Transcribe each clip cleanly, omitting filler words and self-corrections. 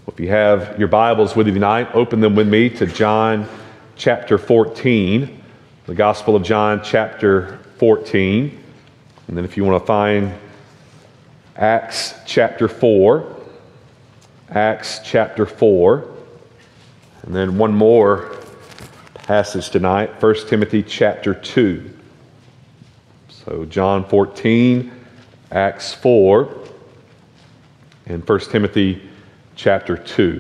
If you have your Bibles with you tonight, open them with me to John chapter 14, the Gospel of John chapter 14. And then if you want to find Acts chapter 4, Acts chapter 4, and then one more passage tonight, 1 Timothy chapter 2. So John 14, Acts 4, and 1 Timothy chapter 2.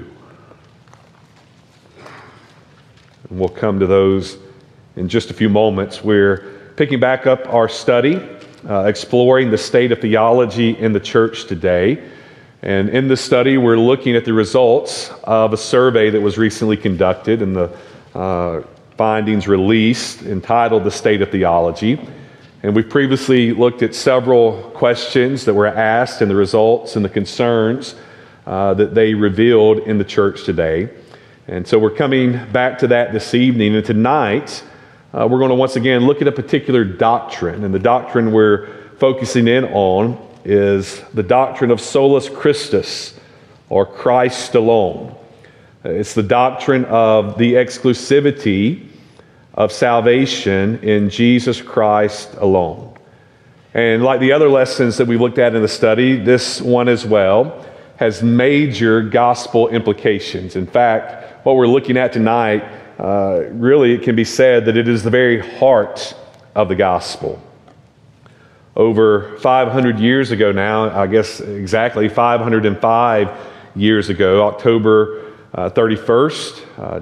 And we'll come to those in just a few moments. We're picking back up our study, exploring the state of theology in the church today. And in this study, we're looking at the results of a survey that was recently conducted and the findings released entitled The State of Theology. And we've previously looked at several questions that were asked and the results and the concerns that they revealed in the church today. And so we're coming back to that this evening. And tonight, we're going to once again look at a particular doctrine. And the doctrine we're focusing in on is the doctrine of solus Christus, or Christ alone. It's the doctrine of the exclusivity of salvation in Jesus Christ alone. And like the other lessons that we looked at in the study, this one as well has major gospel implications. In fact, what we're looking at tonight, really it can be said that it is the very heart of the gospel. Over 500 years ago now, I guess exactly 505 years ago, October 31st,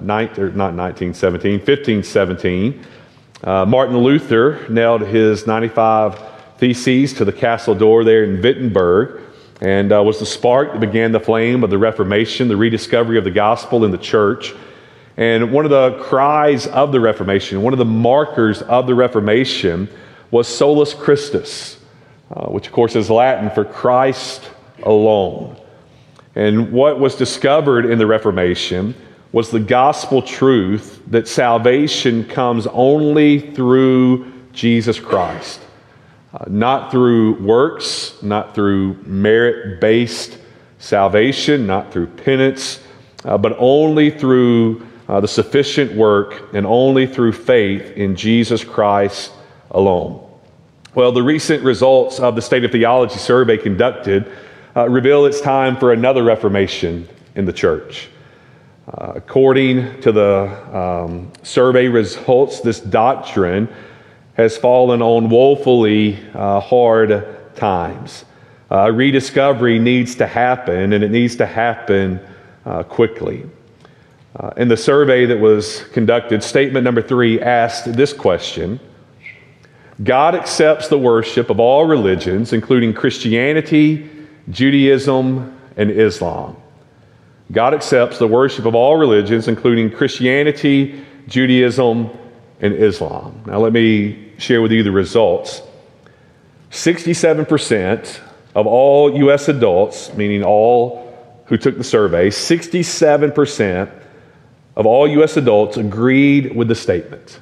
1517, Martin Luther nailed his 95 Theses to the castle door there in Wittenberg, and was the spark that began the flame of the Reformation, the rediscovery of the gospel in the church. And one of the cries of the Reformation, one of the markers of the Reformation was solus Christus, which of course is Latin for Christ alone. And what was discovered in the Reformation was the gospel truth that salvation comes only through Jesus Christ. Not through works, not through merit-based salvation, not through penance, but only through the sufficient work and only through faith in Jesus Christ alone. Well, the recent results of the State of Theology survey conducted reveal it's time for another reformation in the church. According to the survey results, this doctrine has fallen on woefully hard times. Rediscovery needs to happen, and it needs to happen quickly. In the survey that was conducted, statement number 3 asked this question: God accepts the worship of all religions, including Christianity, Judaism, and Islam. God accepts the worship of all religions, including Christianity, Judaism, and Islam. Now let me share with you the results. 67% of all U.S. adults, meaning all who took the survey, 67% of all U.S. adults agreed with the statement.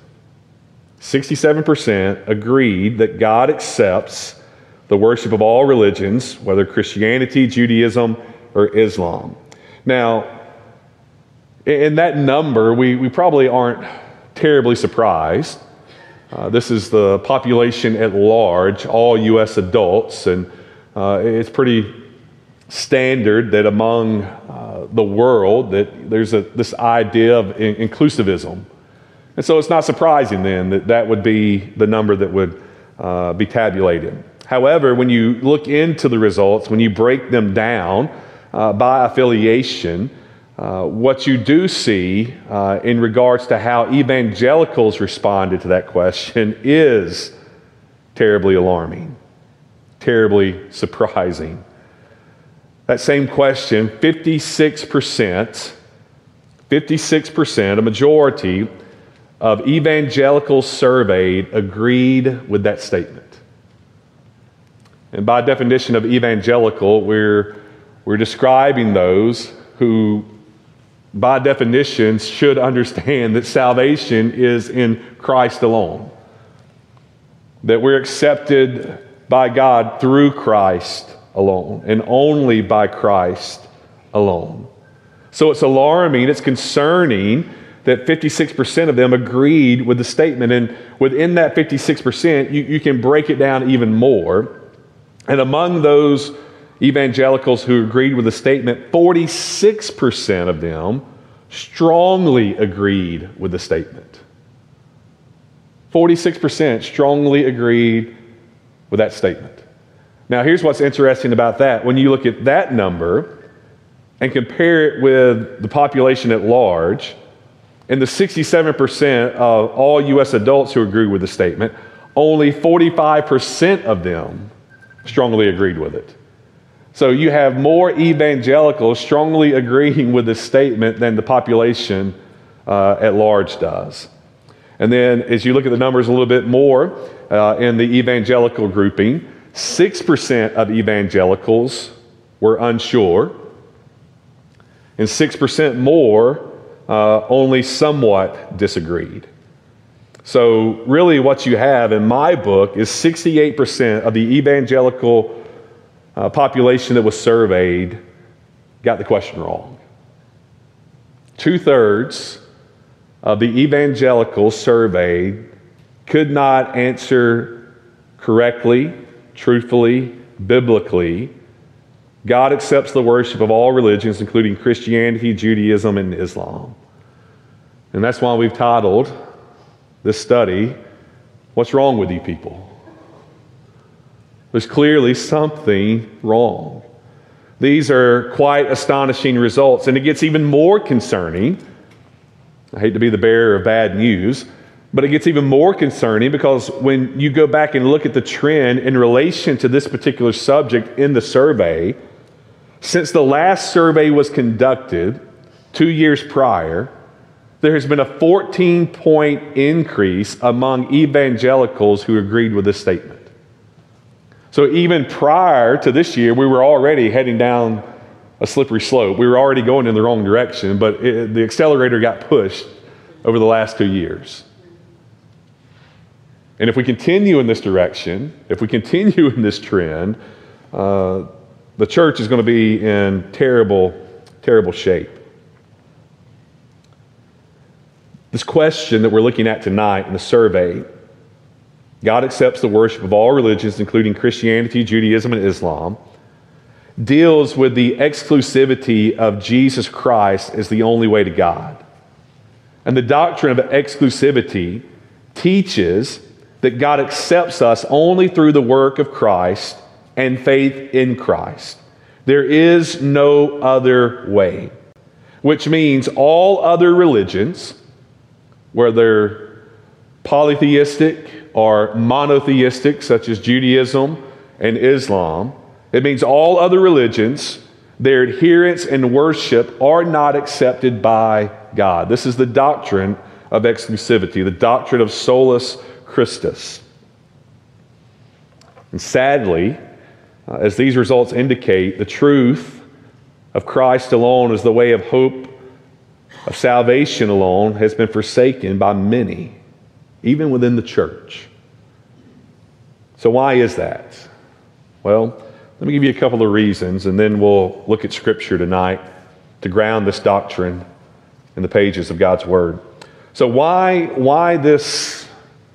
67% agreed that God accepts the worship of all religions, whether Christianity, Judaism, or Islam. Now, in that number, we probably aren't terribly surprised. This is the population at large, all U.S. adults, and it's pretty standard that among the world that there's this idea of inclusivism. And so it's not surprising then that that would be the number that would be tabulated. However, when you look into the results, when you break them down by affiliation, what you do see in regards to how evangelicals responded to that question is terribly alarming, terribly surprising. That same question, 56%, a majority of evangelicals surveyed agreed with that statement. And by definition of evangelical, we're describing those who, by definition, should understand that salvation is in Christ alone. That we're accepted by God through Christ alone and only by Christ alone. So it's alarming, it's concerning that 56% of them agreed with the statement. And within that 56%, you can break it down even more. And among those evangelicals who agreed with the statement, 46% of them strongly agreed with the statement. 46% strongly agreed with that statement. Now, here's what's interesting about that. When you look at that number and compare it with the population at large, and the 67% of all U.S. adults who agree with the statement, only 45% of them strongly agreed with it. So you have more evangelicals strongly agreeing with the statement than the population at large does. And then as you look at the numbers a little bit more in the evangelical grouping, 6% of evangelicals were unsure, and 6% more only somewhat disagreed. So really what you have in my book is 68% of the evangelical population that was surveyed got the question wrong. 2/3 of the evangelicals surveyed could not answer correctly, truthfully, biblically, God accepts the worship of all religions, including Christianity, Judaism, and Islam. And that's why we've titled this study, What's Wrong with You People? There's clearly something wrong. These are quite astonishing results, and it gets even more concerning. I hate to be the bearer of bad news, but it gets even more concerning because when you go back and look at the trend in relation to this particular subject in the survey, since the last survey was conducted 2 years prior, there has been a 14-point increase among evangelicals who agreed with this statement. So even prior to this year, we were already heading down a slippery slope. We were already going in the wrong direction, but the accelerator got pushed over the last 2 years. And if we continue in this direction, if we continue in this trend, the church is going to be in terrible, terrible shape. This question that we're looking at tonight in the survey, God accepts the worship of all religions, including Christianity, Judaism, and Islam, deals with the exclusivity of Jesus Christ as the only way to God. And the doctrine of exclusivity teaches that God accepts us only through the work of Christ and faith in Christ. There is no other way, which means all other religions, whether polytheistic or monotheistic, such as Judaism and Islam, it means all other religions, their adherence and worship are not accepted by God. This is the doctrine of exclusivity, the doctrine of solus Christus. And sadly, as these results indicate, the truth of Christ alone as the way of hope, of salvation alone, has been forsaken by many, even within the church. So why is that? Well, let me give you a couple of reasons, and then we'll look at Scripture tonight to ground this doctrine in the pages of God's Word. So why this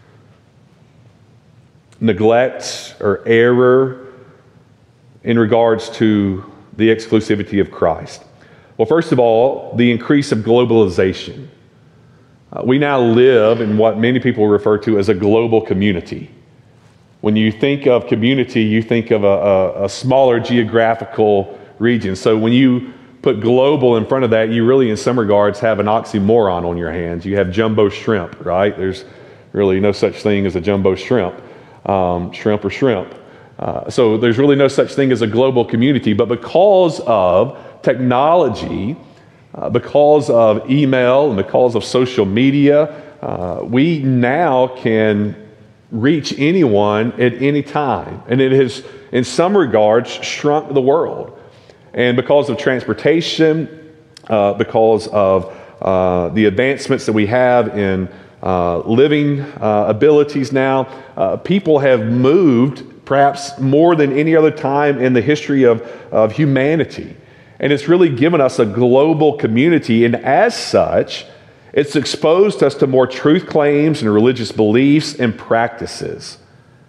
neglect or error in regards to the exclusivity of Christ? Well, first of all, the increase of globalization. We now live in what many people refer to as a global community. When you think of community, you think of a smaller geographical region. So when you put global in front of that, you really, in some regards, have an oxymoron on your hands. You have jumbo shrimp, right? There's really no such thing as a jumbo shrimp, shrimp or shrimp. So there's really no such thing as a global community. But because of technology, because of email, and because of social media, we now can reach anyone at any time. And it has, in some regards, shrunk the world. And because of transportation, because of the advancements that we have in living abilities now, people have moved perhaps more than any other time in the history of humanity. And it's really given us a global community, and as such, it's exposed us to more truth claims and religious beliefs and practices.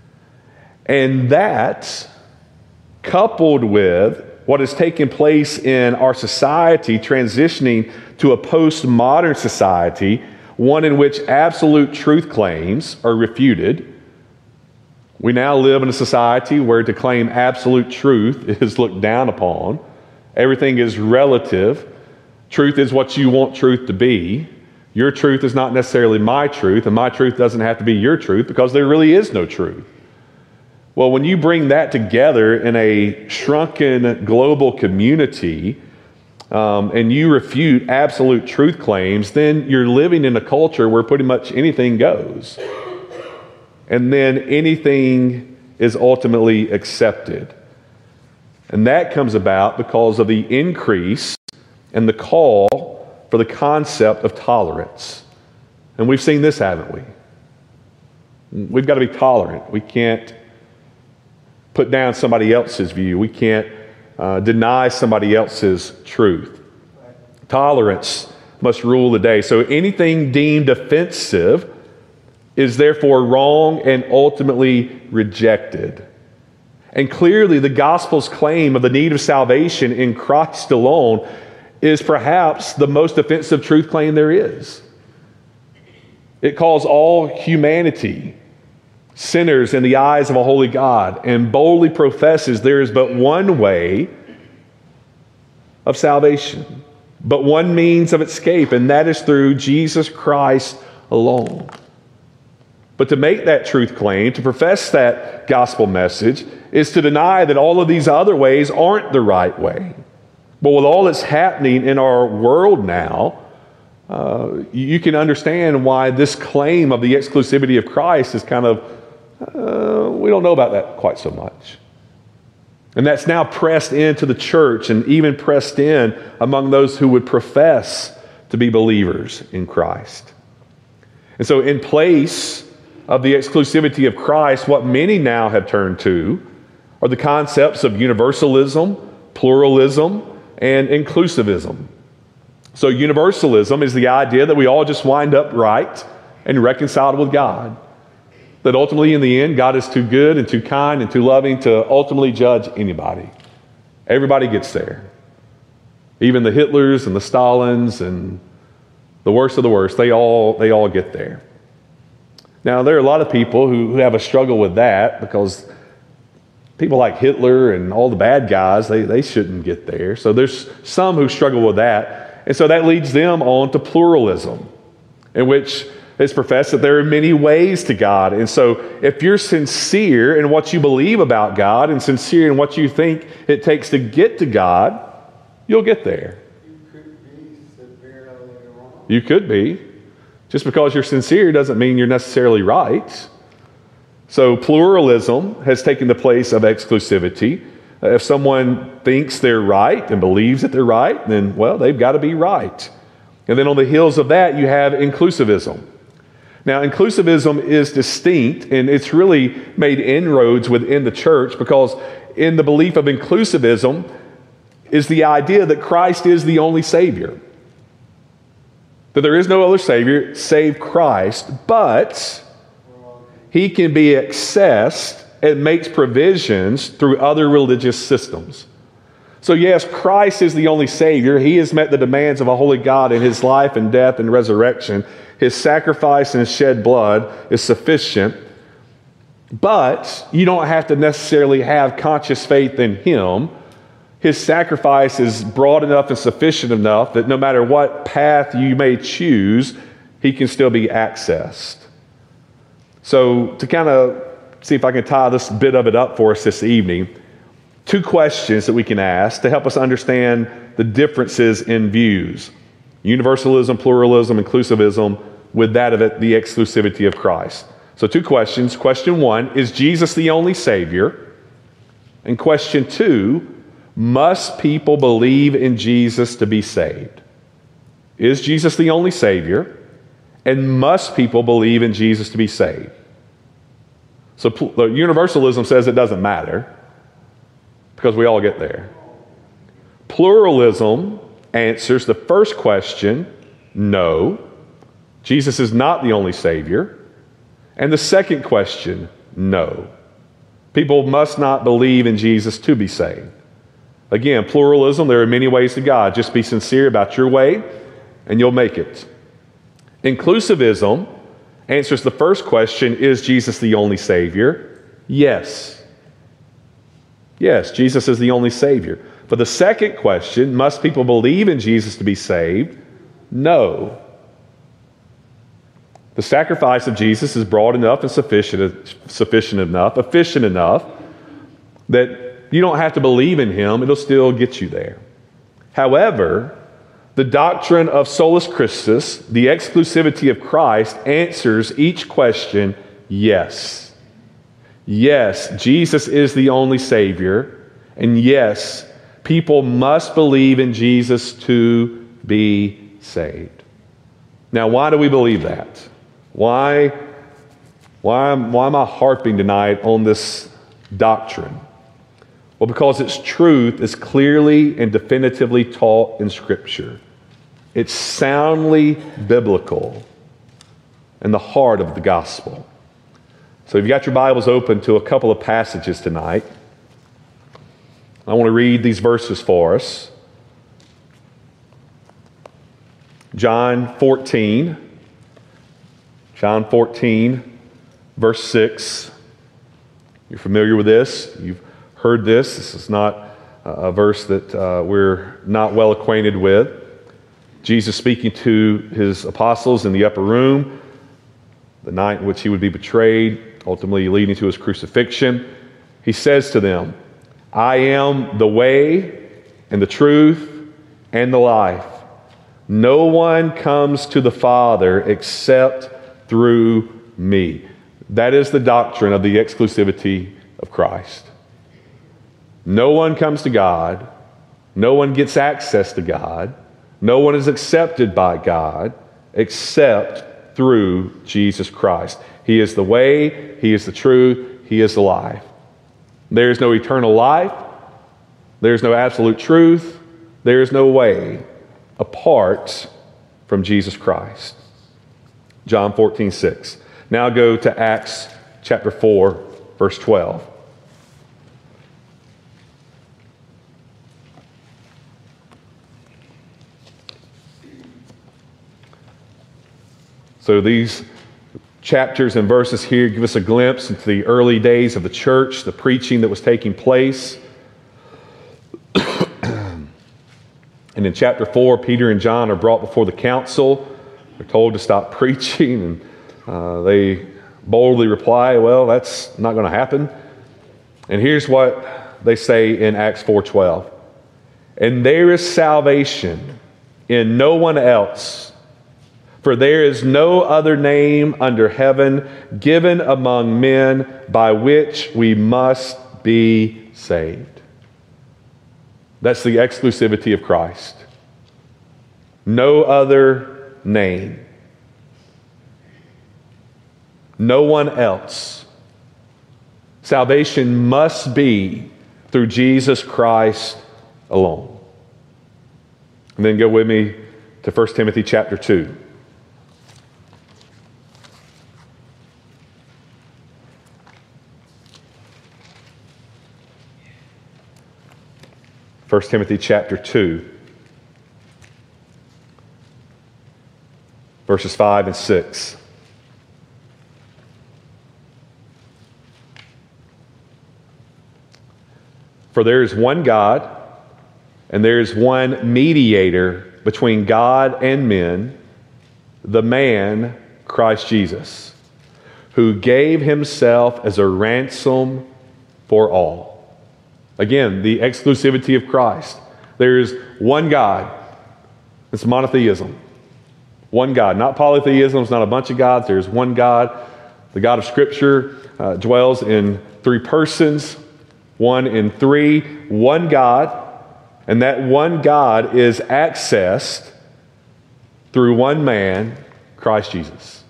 And that, coupled with what has taken place in our society transitioning to a postmodern society, one in which absolute truth claims are refuted. We now live in a society where to claim absolute truth is looked down upon. Everything is relative. Truth is what you want truth to be. Your truth is not necessarily my truth, and my truth doesn't have to be your truth because there really is no truth. Well, when you bring that together in a shrunken global community, and you refute absolute truth claims, then you're living in a culture where pretty much anything goes. And then anything is ultimately accepted. And that comes about because of the increase and the call for the concept of tolerance. And we've seen this, haven't we? We've got to be tolerant. We can't put down somebody else's view. We can't deny somebody else's truth. Tolerance must rule the day. So anything deemed offensive is therefore wrong and ultimately rejected. And clearly the gospel's claim of the need of salvation in Christ alone is perhaps the most offensive truth claim there is. It calls all humanity sinners in the eyes of a holy God and boldly professes there is but one way of salvation, but one means of escape, and that is through Jesus Christ alone. But to make that truth claim, to profess that gospel message, is to deny that all of these other ways aren't the right way. But with all that's happening in our world now, you can understand why this claim of the exclusivity of Christ is kind of, we don't know about that quite so much. And that's now pressed into the church and even pressed in among those who would profess to be believers in Christ. And so in place of the exclusivity of Christ, what many now have turned to are the concepts of universalism, pluralism, and inclusivism. So universalism is the idea that we all just wind up right and reconciled with God. That ultimately in the end, God is too good and too kind and too loving to ultimately judge anybody. Everybody gets there. Even the Hitlers and the Stalins and the worst of the worst, they all get there. Now, there are a lot of people who have a struggle with that because people like Hitler and all the bad guys, they shouldn't get there. So there's some who struggle with that. And so that leads them on to pluralism, in which it's professed that there are many ways to God. And so if you're sincere in what you believe about God and sincere in what you think it takes to get to God, you'll get there. You could be severely wrong. You could be. Just because you're sincere doesn't mean you're necessarily right. So pluralism has taken the place of exclusivity. If someone thinks they're right and believes that they're right, then, well, they've got to be right. And then on the heels of that, you have inclusivism. Now, inclusivism is distinct, and it's really made inroads within the church because in the belief of inclusivism is the idea that Christ is the only Savior. That there is no other Savior save Christ, but He can be accessed and makes provisions through other religious systems. So yes, Christ is the only Savior. He has met the demands of a holy God in His life and death and resurrection. His sacrifice and His shed blood is sufficient. But you don't have to necessarily have conscious faith in Him. His sacrifice is broad enough and sufficient enough that no matter what path you may choose, He can still be accessed. So to kind of see if I can tie this bit of it up for us this evening, 2 questions that we can ask to help us understand the differences in views. Universalism, pluralism, inclusivism, with that of it, the exclusivity of Christ. So 2 questions. Question 1, is Jesus the only Savior? And question 2, must people believe in Jesus to be saved? Is Jesus the only Savior? And must people believe in Jesus to be saved? So universalism says it doesn't matter because we all get there. Pluralism answers the first question, no, Jesus is not the only Savior. And the second question, no, people must not believe in Jesus to be saved. Again, pluralism, there are many ways to God. Just be sincere about your way, and you'll make it. Inclusivism answers the first question, is Jesus the only Savior? Yes. Yes, Jesus is the only Savior. But the second question, must people believe in Jesus to be saved? No. The sacrifice of Jesus is broad enough and sufficient enough, efficient enough, that you don't have to believe in him. It'll still get you there. However, the doctrine of solus Christus, the exclusivity of Christ, answers each question, yes. Yes, Jesus is the only Savior, and yes, people must believe in Jesus to be saved. Now, why do we believe that? Why am I harping tonight on this doctrine? Well, because its truth is clearly and definitively taught in Scripture. It's soundly biblical and the heart of the gospel. So if you've got your Bibles open to a couple of passages tonight, I want to read these verses for us. John 14, verse 6. You're familiar with this. You've heard this. This is not a verse that we're not well acquainted with. Jesus speaking to his apostles in the upper room, the night in which he would be betrayed, ultimately leading to his crucifixion. He says to them, I am the way and the truth and the life. No one comes to the Father except through me. That is the doctrine of the exclusivity of Christ. No one comes to God. No one gets access to God. No one is accepted by God except through Jesus Christ. He is the way, he is the truth, he is the life. There is no eternal life. There is no absolute truth. There is no way apart from Jesus Christ. John 14:6. Now go to Acts chapter 4, verse 12. So these chapters and verses here give us a glimpse into the early days of the church, the preaching that was taking place. And in chapter 4, Peter and John are brought before the council. They're told to stop preaching, and they boldly reply, well, that's not going to happen. And here's what they say in Acts 4:12. And there is salvation in no one else, for there is no other name under heaven given among men by which we must be saved. That's the exclusivity of Christ. No other name. No one else. Salvation must be through Jesus Christ alone. And then go with me to 1 Timothy chapter 2. First Timothy chapter 2, verses 5 and 6. For there is one God, and there is one mediator between God and men, the man Christ Jesus, who gave himself as a ransom for all. Again, the exclusivity of Christ. There is one God. It's monotheism. One God. Not polytheism. It's not a bunch of gods. There's one God. The God of Scripture dwells in three persons. One in three. One God. And that one God is accessed through one man, Christ Jesus.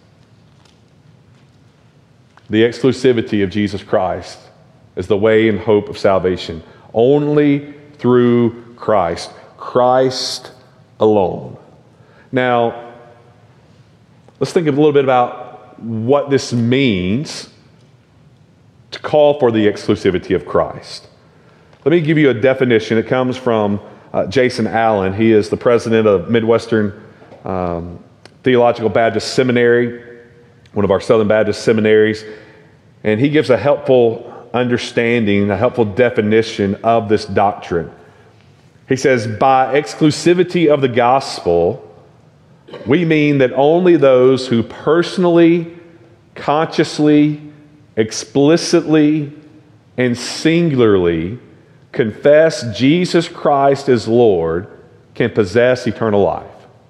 The exclusivity of Jesus Christ is the way and hope of salvation. Only through Christ. Christ alone. Now, let's think a little bit about what this means to call for the exclusivity of Christ. Let me give you a definition. It comes from Jason Allen. He is the president of Midwestern Theological Baptist Seminary, one of our Southern Baptist seminaries. And he gives a helpful understanding, a helpful definition of this doctrine. He says, by exclusivity of the gospel, we mean that only those who personally, consciously, explicitly, and singularly confess Jesus Christ as Lord can possess eternal life.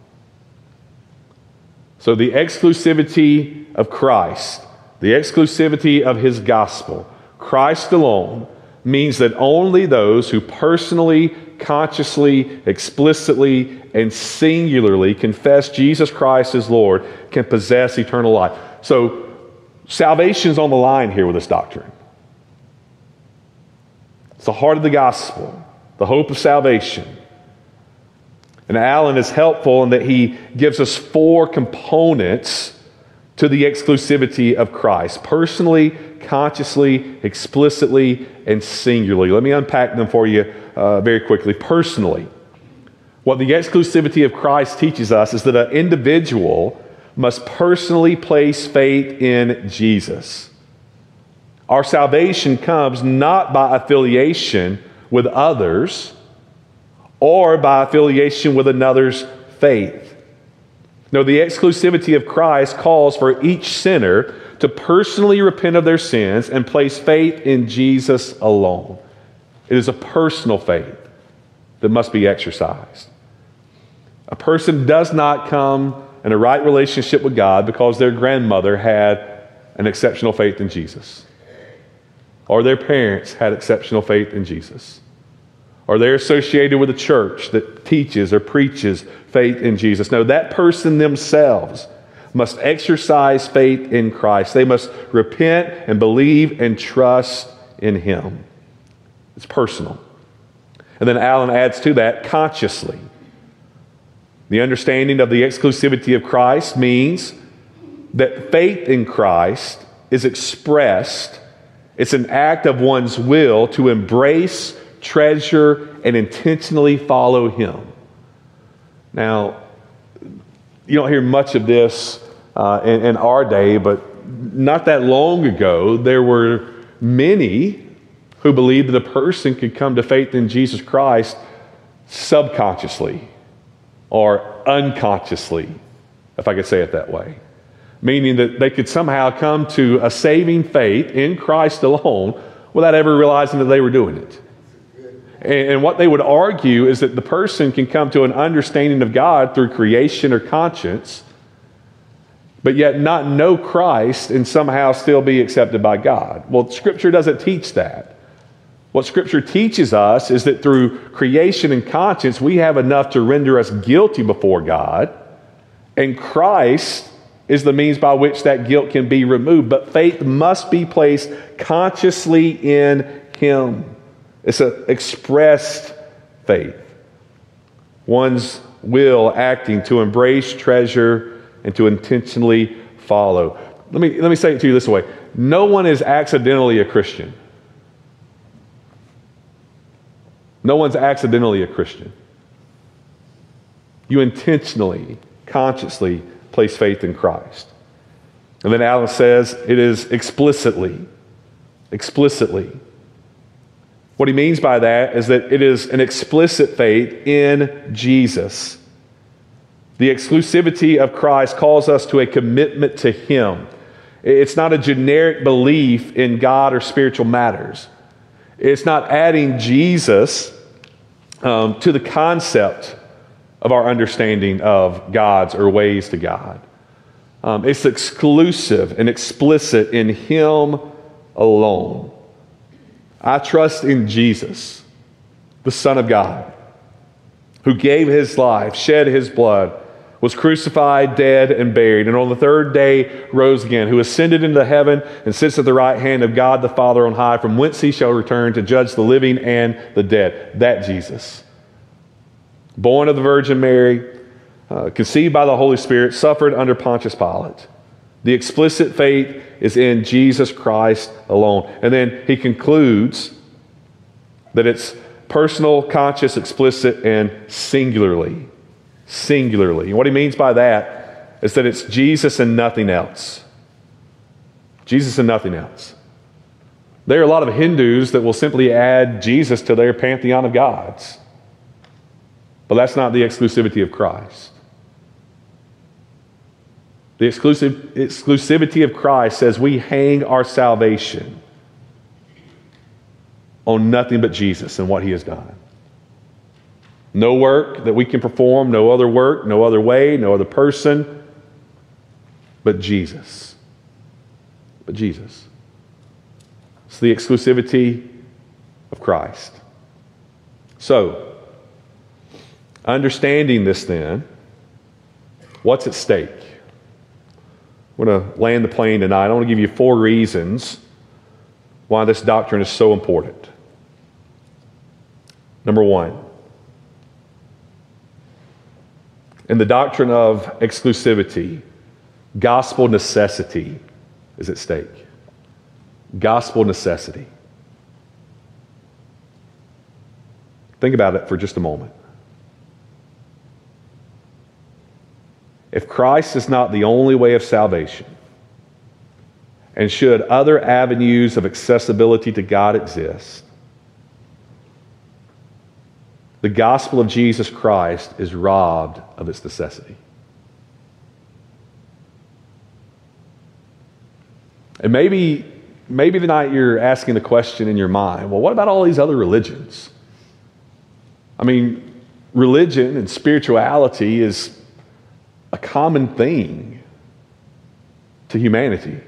So the exclusivity of Christ, the exclusivity of his gospel, Christ alone, means that only those who personally, consciously, explicitly, and singularly confess Jesus Christ as Lord can possess eternal life. So salvation's on the line here with this doctrine. It's the heart of the gospel, the hope of salvation. And Allen is helpful in that he gives us 4 components to the exclusivity of Christ: personally, consciously, explicitly, and singularly. Let me unpack them for you very quickly. Personally, what the exclusivity of Christ teaches us is that an individual must personally place faith in Jesus. Our salvation comes not by affiliation with others or by affiliation with another's faith. No, the exclusivity of Christ calls for each sinner to personally repent of their sins and place faith in Jesus alone. It is a personal faith that must be exercised. A person does not come in a right relationship with God because their grandmother had an exceptional faith in Jesus, or their parents had exceptional faith in Jesus, or they're associated with a church that teaches or preaches faith in Jesus. No, that person themselves must exercise faith in Christ. They must repent and believe and trust in him. It's personal. And then Allen adds to that consciously. The understanding of the exclusivity of Christ means that faith in Christ is expressed. It's an act of one's will to embrace, treasure, and intentionally follow him. Now, you don't hear much of this in our day, but not that long ago, there were many who believed that a person could come to faith in Jesus Christ subconsciously or unconsciously, if I could say it that way. Meaning that they could somehow come to a saving faith in Christ alone without ever realizing that they were doing it. And what they would argue is that the person can come to an understanding of God through creation or conscience, but yet not know Christ and somehow still be accepted by God. Well, Scripture doesn't teach that. What Scripture teaches us is that through creation and conscience, we have enough to render us guilty before God, and Christ is the means by which that guilt can be removed. But faith must be placed consciously in him. It's an expressed faith. One's will acting to embrace, treasure, and to intentionally follow. Let me say it to you this way. No one is accidentally a Christian. No one's accidentally a Christian. You intentionally, consciously place faith in Christ. And then Allen says it is explicitly. Explicitly. What he means by that is that it is an explicit faith in Jesus. The exclusivity of Christ calls us to a commitment to him. It's not a generic belief in God or spiritual matters. It's not adding Jesus to the concept of our understanding of gods or ways to God. It's exclusive and explicit in him alone. I trust in Jesus, the Son of God, who gave his life, shed his blood, was crucified, dead, and buried, and on the third day rose again, who ascended into heaven and sits at the right hand of God the Father on high, from whence he shall return to judge the living and the dead. That Jesus. born of the Virgin Mary, conceived by the Holy Spirit, suffered under Pontius Pilate. The explicit faith is in Jesus Christ alone. And then he concludes that it's personal, conscious, explicit, and singularly. Singularly. And what he means by that is that it's Jesus and nothing else. Jesus and nothing else. There are a lot of Hindus that will simply add Jesus to their pantheon of gods. But that's not the exclusivity of Christ. The exclusivity of Christ says we hang our salvation on nothing but Jesus and what he has done. No work that we can perform, no other work, no other way, no other person, but Jesus. But Jesus. It's the exclusivity of Christ. So, understanding this then, what's at stake? We're going to land the plane tonight. I want to give you 4 reasons why this doctrine is so important. Number 1, in the doctrine of exclusivity, gospel necessity is at stake. Gospel necessity. Think about it for just a moment. If Christ is not the only way of salvation, and should other avenues of accessibility to God exist, the gospel of Jesus Christ is robbed of its necessity. And maybe tonight you're asking the question in your mind, well, what about all these other religions? I mean, religion and spirituality is a common thing to humanity.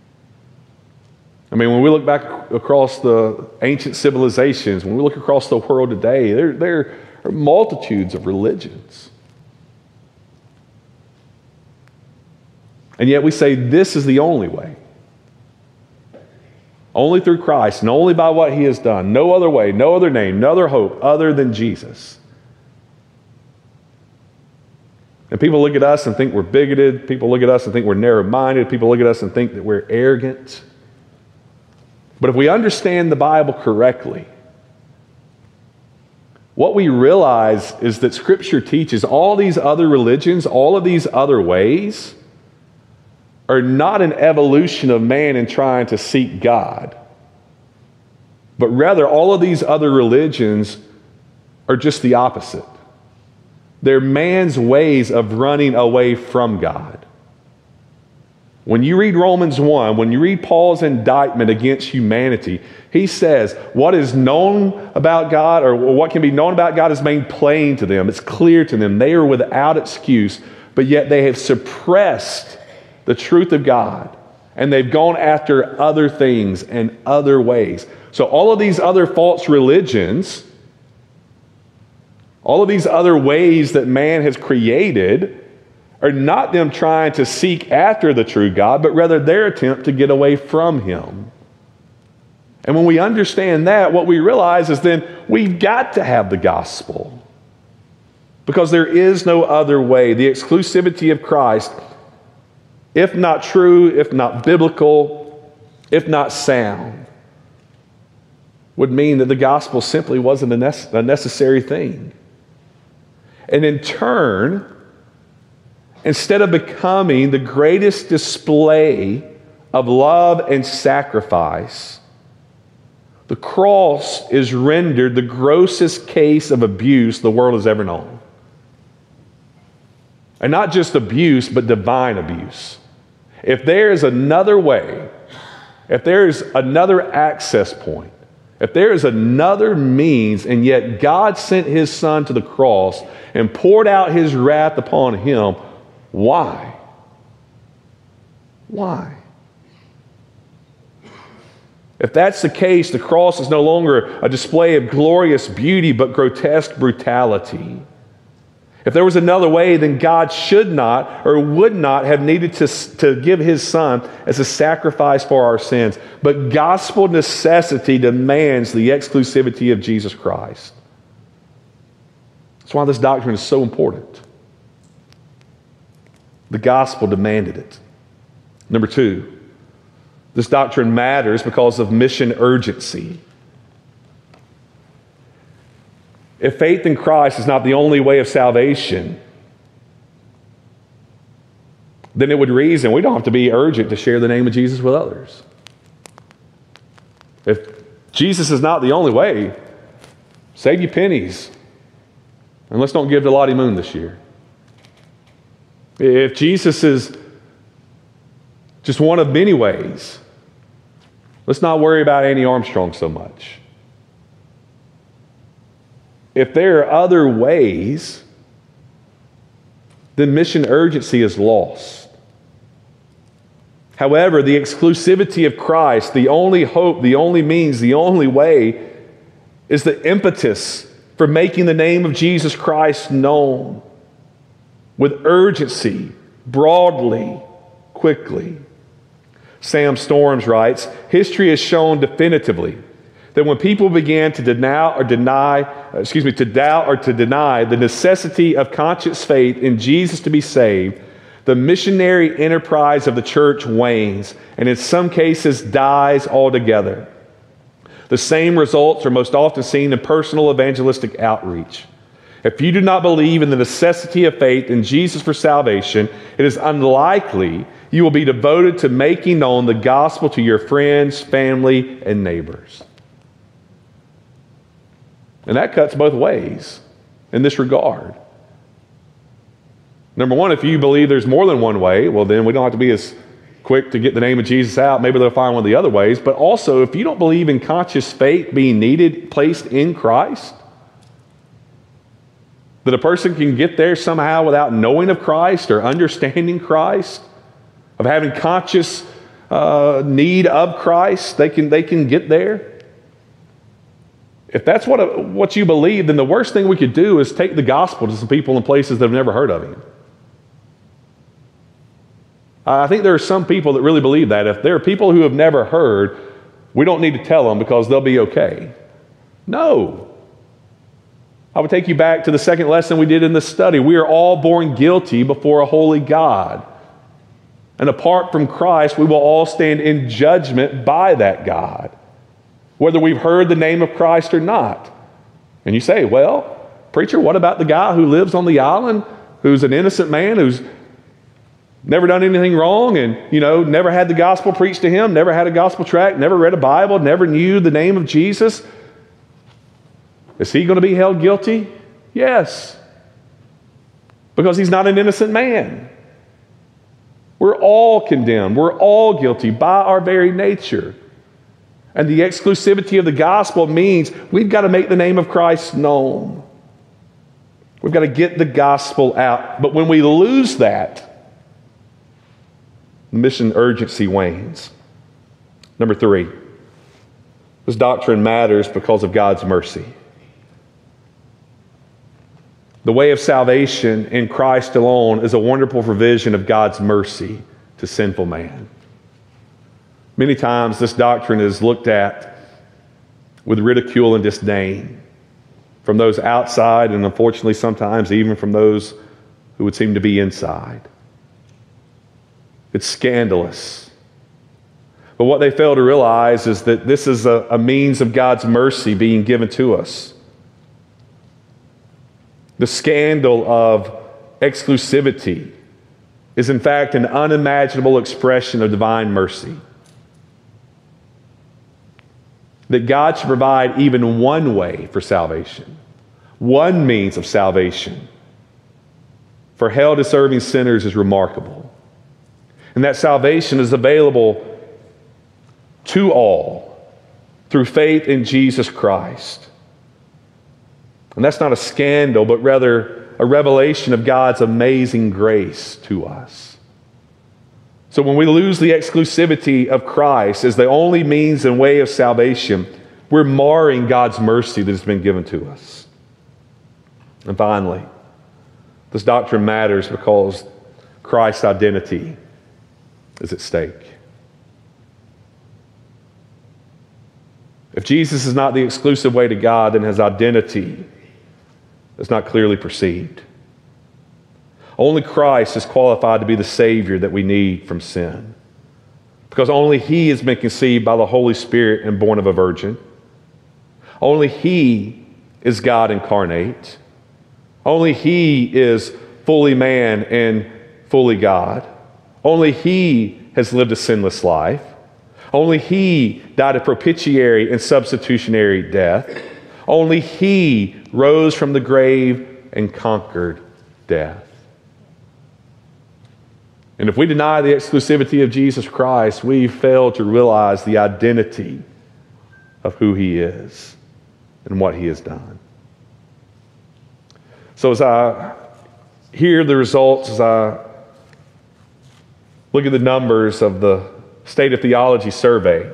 I mean, when we look back across the ancient civilizations, when we look across the world today, there are multitudes of religions. And yet we say this is the only way. Only through Christ and only by what he has done. No other way, no other name, no other hope other than Jesus. And people look at us and think we're bigoted. People look at us and think we're narrow-minded. People look at us and think that we're arrogant. But if we understand the Bible correctly, what we realize is that Scripture teaches all these other religions, all of these other ways, are not an evolution of man in trying to seek God. But rather, all of these other religions are just the opposite. They're man's ways of running away from God. When you read Romans 1, when you read Paul's indictment against humanity, he says what is known about God, or what can be known about God, is made plain to them. It's clear to them. They are without excuse, but yet they have suppressed the truth of God, and they've gone after other things and other ways. So all of these other false religions, all of these other ways that man has created, are not them trying to seek after the true God, but rather their attempt to get away from him. And when we understand that, what we realize is then we've got to have the gospel. Because there is no other way. The exclusivity of Christ, if not true, if not biblical, if not sound, would mean that the gospel simply wasn't a necessary thing. And in turn, instead of becoming the greatest display of love and sacrifice, the cross is rendered the grossest case of abuse the world has ever known. And not just abuse, but divine abuse. If there is another way, if there is another access point, if there is another means, and yet God sent his Son to the cross and poured out his wrath upon him, why? Why? If that's the case, the cross is no longer a display of glorious beauty, but grotesque brutality. If there was another way, then God should not or would not have needed to give his Son as a sacrifice for our sins. But gospel necessity demands the exclusivity of Jesus Christ. That's why this doctrine is so important. The gospel demanded it. Number two, this doctrine matters because of mission urgency. If faith in Christ is not the only way of salvation, then it would reason we don't have to be urgent to share the name of Jesus with others. If Jesus is not the only way, save your pennies. And let's don't give to Lottie Moon this year. If Jesus is just one of many ways, let's not worry about Annie Armstrong so much. If there are other ways, then mission urgency is lost. However, the exclusivity of Christ, the only hope, the only means, the only way, is the impetus for making the name of Jesus Christ known with urgency, broadly, quickly. Sam Storms writes, history has shown definitively that when people began to doubt or to deny the necessity of conscious faith in Jesus to be saved, the missionary enterprise of the church wanes and in some cases dies altogether. The same results are most often seen in personal evangelistic outreach. If you do not believe in the necessity of faith in Jesus for salvation, it is unlikely you will be devoted to making known the gospel to your friends, family, and neighbors. And that cuts both ways in this regard. Number one, if you believe there's more than one way, well, then we don't have to be as quick to get the name of Jesus out. Maybe they'll find one of the other ways. But also, if you don't believe in conscious faith being needed, placed in Christ, that a person can get there somehow without knowing of Christ or understanding Christ, of having conscious need of Christ, they can get there. If that's what you believe, then the worst thing we could do is take the gospel to some people in places that have never heard of Him. I think there are some people that really believe that. If there are people who have never heard, we don't need to tell them because they'll be okay. No. I would take you back to the second lesson we did in this study. We are all born guilty before a holy God. And apart from Christ, we will all stand in judgment by that God, whether we've heard the name of Christ or not. And you say, well, preacher, what about the guy who lives on the island, who's an innocent man, who's never done anything wrong and, never had the gospel preached to him, never had a gospel tract, never read a Bible, never knew the name of Jesus? Is he going to be held guilty? Yes. Because he's not an innocent man. We're all condemned. We're all guilty by our very nature. And the exclusivity of the gospel means we've got to make the name of Christ known. We've got to get the gospel out. But when we lose that, mission urgency wanes. Number three, this doctrine matters because of God's mercy. The way of salvation in Christ alone is a wonderful provision of God's mercy to sinful man. Many times this doctrine is looked at with ridicule and disdain from those outside, and unfortunately sometimes even from those who would seem to be inside. It's scandalous. But what they fail to realize is that this is a means of God's mercy being given to us. The scandal of exclusivity is in fact an unimaginable expression of divine mercy. That God should provide even one way for salvation, one means of salvation for hell-deserving sinners is remarkable. And that salvation is available to all through faith in Jesus Christ. And that's not a scandal, but rather a revelation of God's amazing grace to us. So when we lose the exclusivity of Christ as the only means and way of salvation, we're marring God's mercy that has been given to us. And finally, this doctrine matters because Christ's identity is at stake. If Jesus is not the exclusive way to God, then his identity is not clearly perceived. Only Christ is qualified to be the Savior that we need from sin, because only He has been conceived by the Holy Spirit and born of a virgin. Only He is God incarnate. Only He is fully man and fully God. Only He has lived a sinless life. Only He died a propitiatory and substitutionary death. Only He rose from the grave and conquered death. And if we deny the exclusivity of Jesus Christ, we fail to realize the identity of who He is and what He has done. So as I hear the results, as I look at the numbers of the State of Theology survey,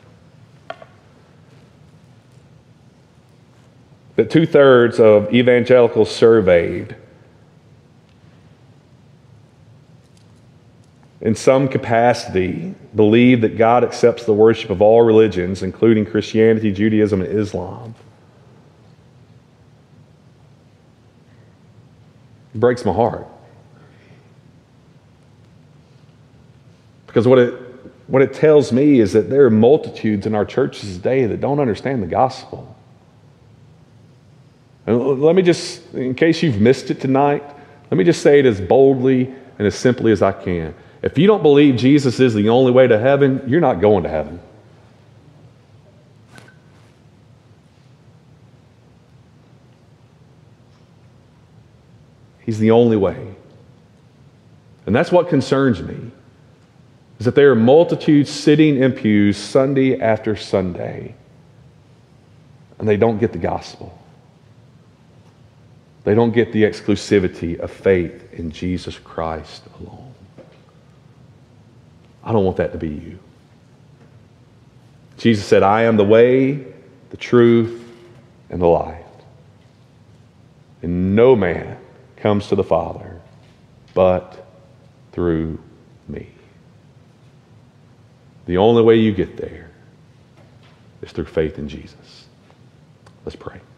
that 2/3 of evangelicals surveyed in some capacity believe that God accepts the worship of all religions, including Christianity, Judaism, and Islam. It breaks my heart. Because what it tells me is that there are multitudes in our churches today that don't understand the gospel. And let me just, in case you've missed it tonight, let me just say it as boldly and as simply as I can. If you don't believe Jesus is the only way to heaven, you're not going to heaven. He's the only way. And that's what concerns me, is that there are multitudes sitting in pews Sunday after Sunday, and they don't get the gospel. They don't get the exclusivity of faith in Jesus Christ alone. I don't want that to be you. Jesus said, I am the way, the truth, and the life. And no man comes to the Father but through me. The only way you get there is through faith in Jesus. Let's pray.